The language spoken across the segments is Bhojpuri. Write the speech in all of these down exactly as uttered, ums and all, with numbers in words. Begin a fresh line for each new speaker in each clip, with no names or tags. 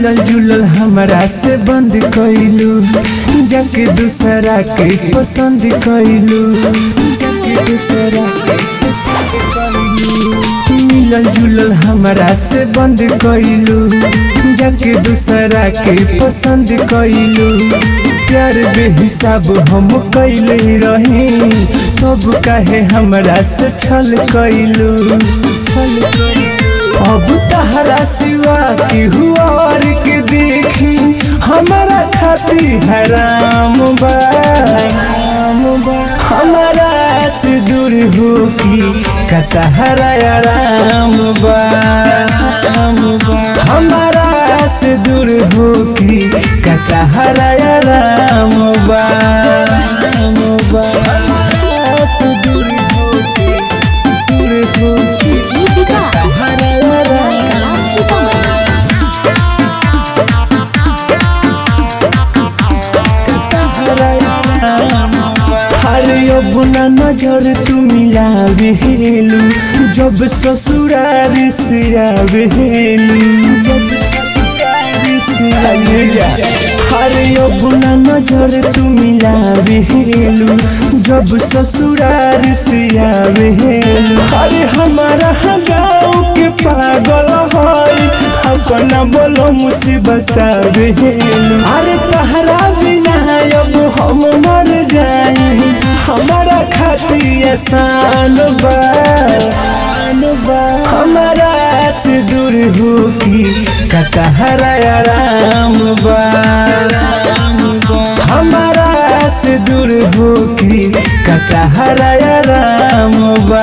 मिलल जुलल हमरा से बंद कइलू, जाके दूसरा के पसंद कइलू, जाके दूसरा के पसंद कइलू। मिलल जुलल हमरा से बंद कइलू, जाके दूसरा के पसंद कइलू। प्यार बेहिसाब हम कइले रही, तब काहे हमरा से छल कइलू, छल कइलू। अब तहरा सिवा की हुआर के देखी हमारा खाती हराम बा, हमारा से दूर हो की कतहरा आराम बा, हमारा से दूर हो की कतहरा आराम बा, हमारा से दूर हो की दूर हो की कतहरा बुना नजर तू मिलावेलू, जब ससुरार से आवेलू, जब ससुरार से आवेलू। हरे बुना नजर तू मिलावेलू, जब ससुरार से आवेलू। अरे हमारा गाँव के पागल है, अपना बोलो मुसीबत आवेलू। अरे तहरा बिना अब हम मर जाई, हमारा खाती आसान बा, हमारा से दूर हो की कतहरा आराम बा, हमारा से दूर हो की कतहरा आराम बा,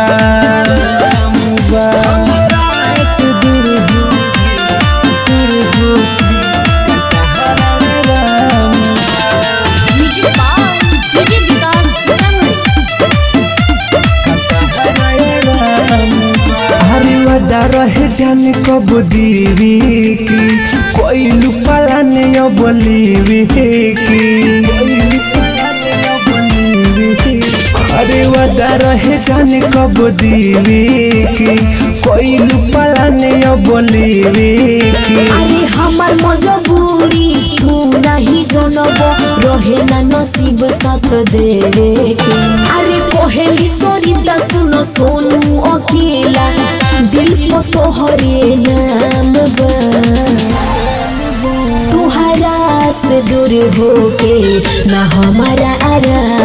हमारा से दूर हो दूर हो रहे जाने कब दीवी की, कोई लुपाला ने अब लीवी की, अरे वादा रहे जाने कब दीवी की, कोई लुपाला ने अब लीवी की।
अरे हमार मजबूरी तू नहीं जनब, रहे ना नसीब साथ देवे के। अरे कोहेली सरिता सुनो सोनू अकेला, दिल को तोहरे नाम बा, तुहरा से दूर होके ना हमारा आराम